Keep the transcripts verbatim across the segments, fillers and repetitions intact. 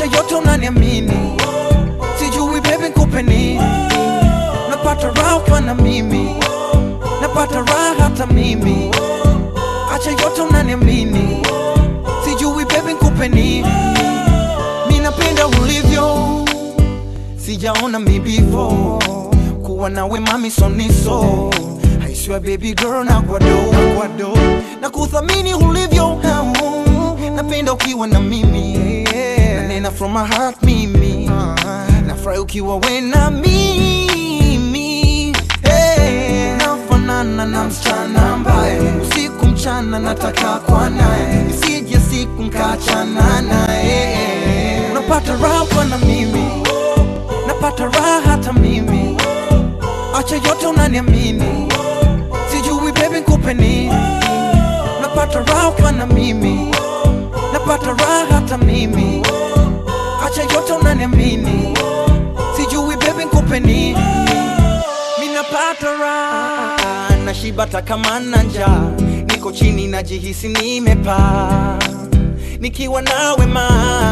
acha yote unaniamini. Sijui baby nikupe nini, napata raha ukiwa na mimi, napata raha hata mimi. Acha yote unaniamini, sijui baby nikupe nini. Mimi napenda ulivyo, sijaona mi before. Kuwa nawe mami soniso, I swear baby girl na kwado, kwado na kuthamini ulivyo. Napenda ukiwa na mimi, nanena from my heart mimi, nafurahi ukiwa we na mimi. Nafanana na msichana ambaye usiku mchana nataka kwa naye, isije siku mkachana naye. Unapata raha kwa na mimi, napata raha hata mimi. Acha yote unaniamini, sijui baby nikupe nini, napata raha kwa na mimi, napata raha hata mimi. Acha yote unaniamini, sijui baby nikupe nini. Mimi napata raha, nashiba hata kama na njaa, niko chini najihisi nimepaa nikiwa nawe ma.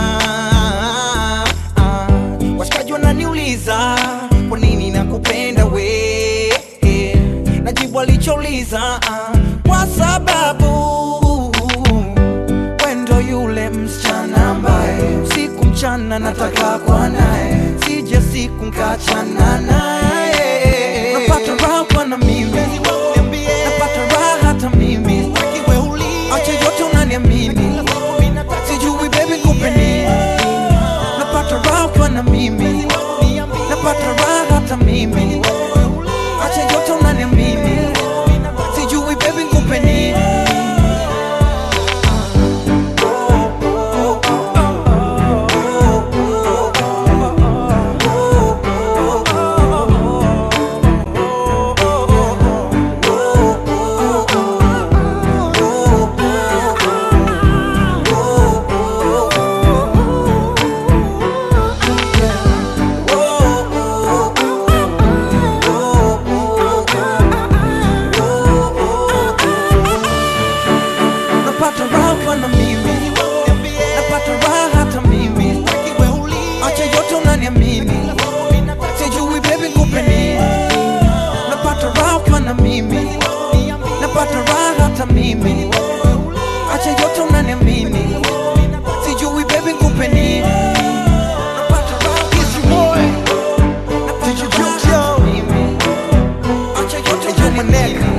Washikaji wananiuliza kwa nini nakupenda we, najibu walichouliza, kwa sababu wendo yule msichana ambaye usiku mchana nataka kwa naye, sije siku nkachana naye. Napata raha kwa na mimi, napata raha hata mimi. Acha yote unaniamini, sijui baby nikupe nini, napata raha kwa na mimi, napata raha hata mimi. Acha yote unaniamini, sijui baby nikupe nini. Napata raha kwa na mimi, napata raha hata mimi. Acha yote unaniamini, sijui baby nikupe nini, napata raha kwa na mimi, napata raha hata mimi. Acha yote unaniamini, sijui baby nikupe nini, napata raha kwa na mimi, napata raha hata mimi. Acha yote unaniamini.